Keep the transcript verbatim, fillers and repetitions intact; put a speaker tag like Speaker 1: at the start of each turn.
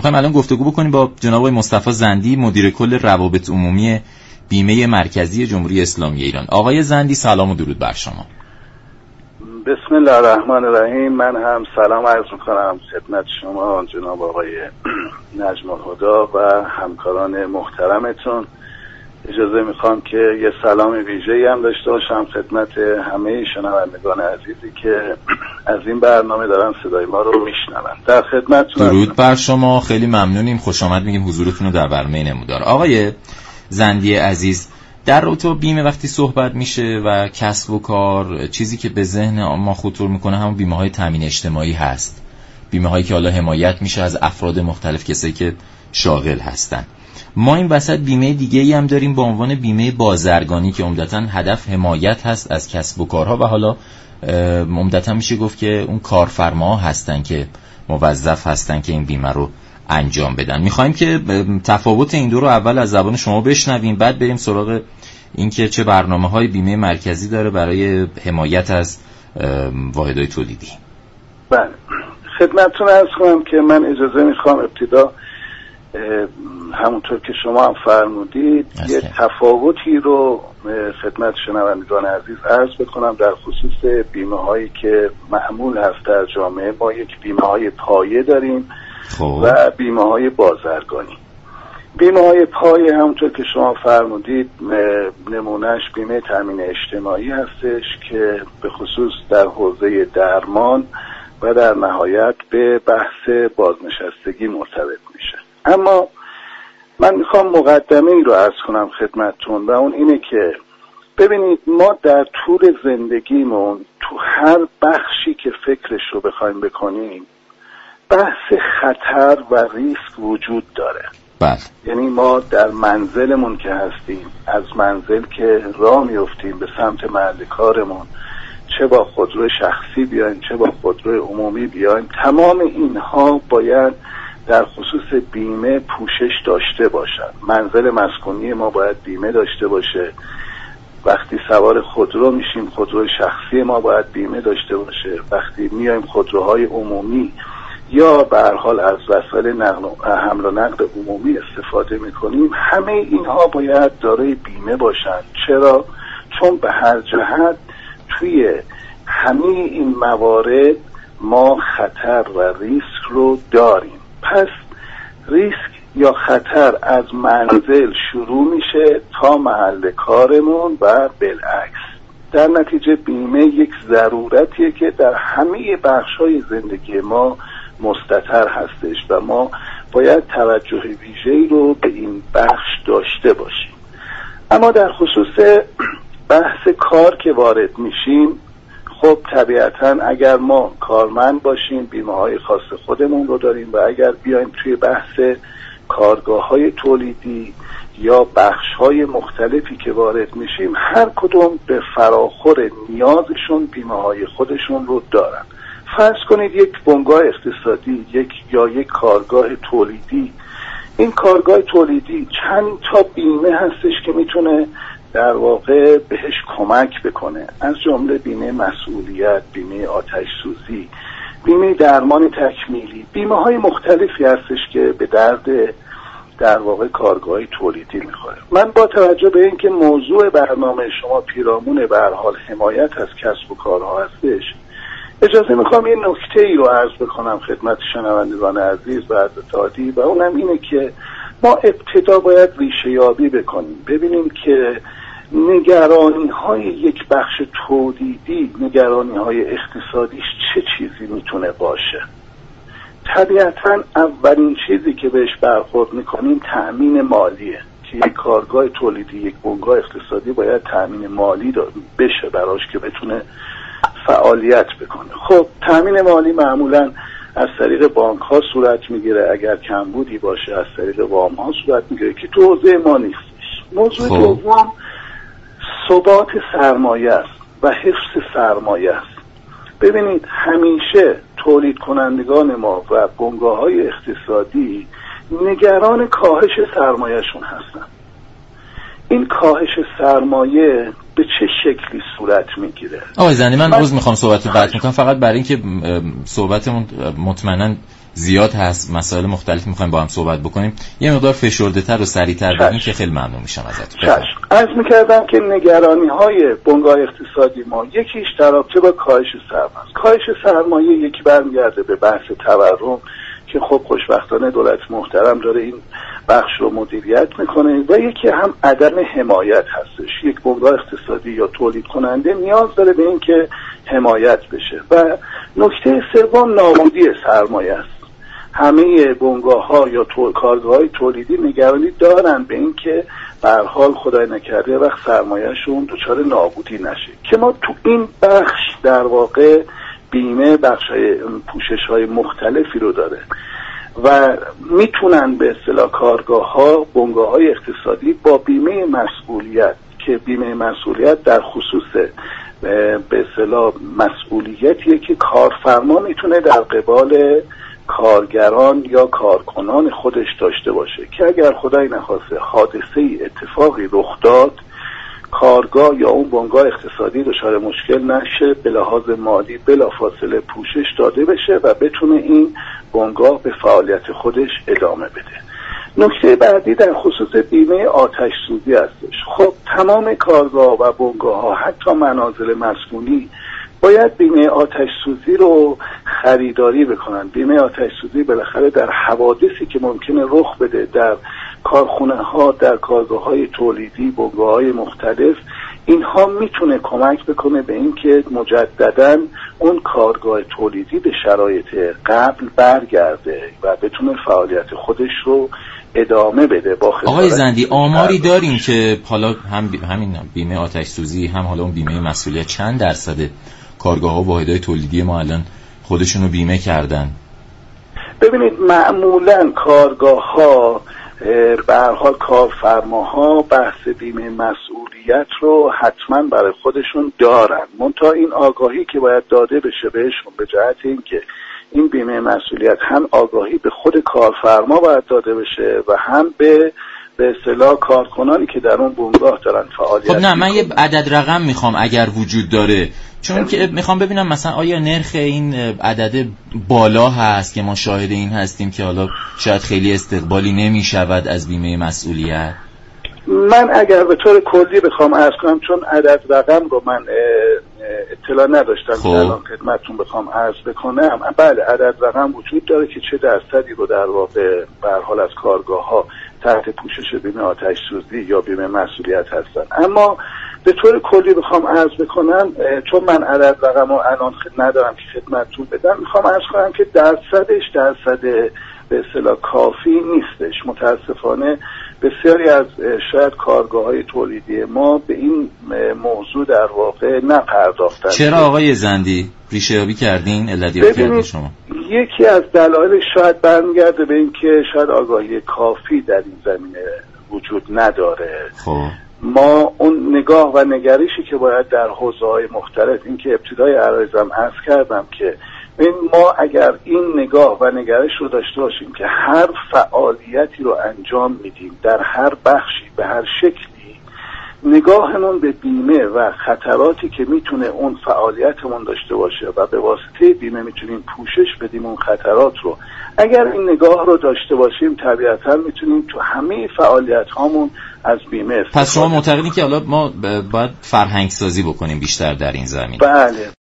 Speaker 1: میخوایم الان گفتگو بکنیم با جناب آقای مصطفی زندی، مدیر کل روابط عمومی بیمه مرکزی جمهوری اسلامی ایران. آقای زندی سلام و درود بر شما.
Speaker 2: بسم الله الرحمن الرحیم. من هم سلام عرض میکنم خدمت شما جناب آقای نجم الهدی و همکاران محترمتون. اجازه میخوام که یه سلام ویژه‌ای هم داشته باشم خدمت همه شنوندگان عزیزی که از این برنامه دارن صدای ما رو میشنون. در خدمتتون.
Speaker 1: درود بر شما، خیلی ممنونیم، خوش آمد میگیم حضورتون رو در برنامه نمودار. آقای زندی عزیز، در رابطه با بیمه وقتی صحبت میشه و کسب و کار، چیزی که به ذهن ما خطور میکنه همون بیمه های تامین اجتماعی هست. بیمه هایی که حالا حمایت میشه از افراد مختلف، کسایی که شاغل هستن. ما این وسط بیمه دیگه ای هم داریم با عنوان بیمه بازرگانی که عمدتاً هدف حمایت هست از کسب و کارها و حالا عمدتاً میشه گفت که اون کارفرماها هستن که موظف هستن که این بیمه رو انجام بدن. میخوایم که تفاوت این دو رو اول از زبان شما بشنویم، بعد بریم سراغ اینکه چه برنامه‌های بیمه مرکزی داره برای حمایت از واحدهای تولیدی.
Speaker 2: بله، خدمتتون عرض کنم که من اجازه میخوام ابتدا همونطور که شما هم فرمودید یه تفاوتی رو خدمت شنوندگان عزیز عرض بکنم در خصوص بیمه هایی که معمول هست در جامعه. ما یک بیمه های پایه داریم خوب. و بیمه های بازرگانی. بیمه های پایه همونطور که شما فرمودید نمونهش بیمه تامین اجتماعی هستش که به خصوص در حوزه درمان و در نهایت به بحث بازنشستگی مرتبط میشه. اما من میخوام مقدمه ای رو عرض کنم خدمتتون و اون اینه که ببینید ما در طول زندگیمون تو هر بخشی که فکرش رو بخوایم بکنیم بحث خطر و ریسک وجود داره.
Speaker 1: بله.
Speaker 2: یعنی ما در منزلمون که هستیم، از منزل که راه میفتیم به سمت محل کارمون، چه با خودرو شخصی بیایم چه با خودرو عمومی بیایم، تمام اینها باید در خصوص بیمه پوشش داشته باشن. منزل مسکونی ما باید بیمه داشته باشه. وقتی سوار خودرو میشیم خودرو شخصی ما باید بیمه داشته باشه. وقتی میایم خودروهای عمومی یا به هر حال از وسایل نقل و حمل و نقل عمومی استفاده میکنیم، همه اینها باید دارای بیمه باشن. چرا؟ چون به هر جهت توی همه این موارد ما خطر و ریسک رو داریم. پس ریسک یا خطر از منزل شروع میشه تا محل کارمون و بالعکس. در نتیجه بیمه یک ضرورتیه که در همه بخش‌های زندگی ما مستتر هستش و ما باید توجه ویژه‌ای رو به این بخش داشته باشیم. اما در خصوص بحث کار که وارد میشیم، خب طبیعتاً اگر ما کارمند باشیم بیمه های خاص خودمون رو داریم و اگر بیایم توی بحث کارگاه های تولیدی یا بخش های مختلفی که وارد میشیم، هر کدوم به فراخور نیازشون بیمه های خودشون رو دارن. فرض کنید یک بنگاه اقتصادی یک یا یک کارگاه تولیدی، این کارگاه تولیدی چند تا بیمه هستش که میتونه در واقع بهش کمک بکنه، از جمله بیمه مسئولیت، بیمه آتش سوزی، بیمه درمان تکمیلی، بیمه های مختلفی هستش که به درد در واقع کارگاه تولیدی میخوره. من با توجه به اینکه موضوع برنامه شما پیرامون به هر حال حمایت از کسب و کارها هستش، اجازه میخوام یه نکته ای رو عرض بکنم خدمت شنوندگان عزیز و عزیزادی و اونم اینه که ما ابتدا باید ریشه یابی بکنیم، ببینیم که نگرانی های یک بخش تولیدی، نگرانی های اقتصادیش چه چیزی میتونه باشه. طبیعتاً اولین چیزی که بهش برخورد میکنیم تأمین مالیه که یک کارگاه تولیدی، یک بنگاه اقتصادی باید تأمین مالی بشه براش که بتونه فعالیت بکنه. خب تأمین مالی معمولاً از طریق بانک ها صورت میگیره، اگر کمبودی باشه از طریق وام ها صورت میگیره که تو حوزه ما نیستش. موضوع دوم ثبات سرمایه است و حفظ سرمایه است. ببینید همیشه تولید کنندگان ما و بنگاه های اقتصادی نگران کاهش سرمایهشون هستن. این کاهش سرمایه به چه شکلی صورت میگیره؟
Speaker 1: آقای زندی من روز میخوام صحبت رو قطع میکنم فقط برای اینکه صحبتمون مطمئنا زیاد هست، مسائل مختلفی میخوایم با هم صحبت بکنیم. یه مقدار فشرده‌تر و سریع‌تر بگین که خیلی ممنون میشم ازتون.
Speaker 2: چشم. عرض می‌کردم که نگرانی‌های بنگاه اقتصادی ما یکیش در رابطه با کاهش سرمایه. کاهش سرمایه یکی برمیگرده به بحث تورم که خب خوشبختانه دولت محترم داره این بخش رو مدیریت میکنه و یکی هم عدم حمایت هستش. یک بنگاه اقتصادی یا تولید کننده نیاز داره به این که حمایت بشه. و نکته سوم نابودی سرمایه است. همه بنگاه ها یا کارگاه های تولیدی نگرانی دارن به این که به هر حال خدای نکرده وقت سرمایه‌شون دچار نابودی نشه، که ما تو این بخش در واقع بیمه بخش های پوشش های مختلفی رو داره و میتونن به اصطلاح کارگاه ها بنگاه های اقتصادی با بیمه مسئولیت، که بیمه مسئولیت در خصوص به اصطلاح مسئولیتیه که کارفرما میتونه در قبال کارگران یا کارکنان خودش داشته باشه که اگر خدای نخواسته حادثه ای اتفاقی رخ داد، کارگاه یا اون بنگاه اقتصادی دچار مشکل نشه، به لحاظ مالی بلافاصله پوشش داده بشه و بتونه این بنگاه به فعالیت خودش ادامه بده. نکته بعدی در خصوص بیمه آتش سوزی هستش. خب تمام کارگاه و بنگاه ها حتی منازل مسکونی باید بیمه آتش سوزی رو خریداری بکنن. بیمه آتش سوزی بالاخره در حوادثی که ممکنه رخ بده در کارخونه ها، در کارگاه های تولیدی، بنگاه های مختلف، اینها میتونه کمک بکنه به این که مجدداً اون کارگاه تولیدی به شرایط قبل برگرده و بتونه فعالیت خودش رو ادامه بده. با
Speaker 1: آقای زندی آماری داریم که حالا هم همین بیمه آتش سوزی هم حالا اون بیمه مسئولیت چند درصد کارگاه ها و واحدهای تولیدی ما الان خودشونو بیمه کردن؟
Speaker 2: ببینید معمولا کارگاه ها به هر حال کارفرماها بحث بیمه مسئولیت رو حتما برای خودشون دارن، منتها این آگاهی که باید داده بشه بهشون به جهت این که این بیمه مسئولیت هم آگاهی به خود کارفرما باید داده بشه و هم به به اصطلاح کارکنانی که در اون بنگاه دارن فعالیت.
Speaker 1: خب نه من یه عدد رقم میخوام اگر وجود داره، چون که میخوام ببینم مثلا آیا نرخ این عدد بالا هست که ما شاهد این هستیم که حالا شاید خیلی استقبالی نمیشود از بیمه مسئولیت.
Speaker 2: من اگر به طور کلی بخوام عرض کنم، چون عدد رقم رو من اطلاع نداشتم که الان خدمتتون بخوام عرض بکنم، بله عدد رقم وجود داره که چه درصدی رو در واقع به هر حال از کارگاه ها تحت پوشش بیمه آتش سوزی یا بیمه مسئولیت هستن. اما به طور کلی بخوام عرض بکنم، چون من عدد رقم رو الان ندارم که خدمتتون بدم، میخوام عرض کنم که درصدش درصد به اصطلاح کافی نیستش. متاسفانه بسیاری از شاید کارگاه های تولیدی ما به این موضوع در واقع نپرداختن.
Speaker 1: چرا آقای زندی؟ ریشه یابی کردین؟ علت یابی کردین شما؟
Speaker 2: یکی از دلایل شاید برمیگرده به این که شاید آگاهی کافی در این زمینه وجود نداره.
Speaker 1: خب
Speaker 2: ما اون نگاه و نگریشی که باید در حوزه‌های مختلف، این که ابتدای عرایزم عرض کردم که ما اگر این نگاه و نگرش رو داشته باشیم که هر فعالیتی رو انجام میدیم در هر بخشی به هر شکلی، نگاهمون به بیمه و خطراتی که میتونه اون فعالیتمون داشته باشه و به واسطه بیمه میتونیم پوشش بدیم اون خطرات رو، اگر این نگاه رو داشته باشیم طبیعتاً میتونیم تو همه فعالیت هامون از بیمه استفاده.
Speaker 1: پس شما معتقدین که حالا ما باید فرهنگ سازی بکنیم بیشتر در این زمینه؟
Speaker 2: بله.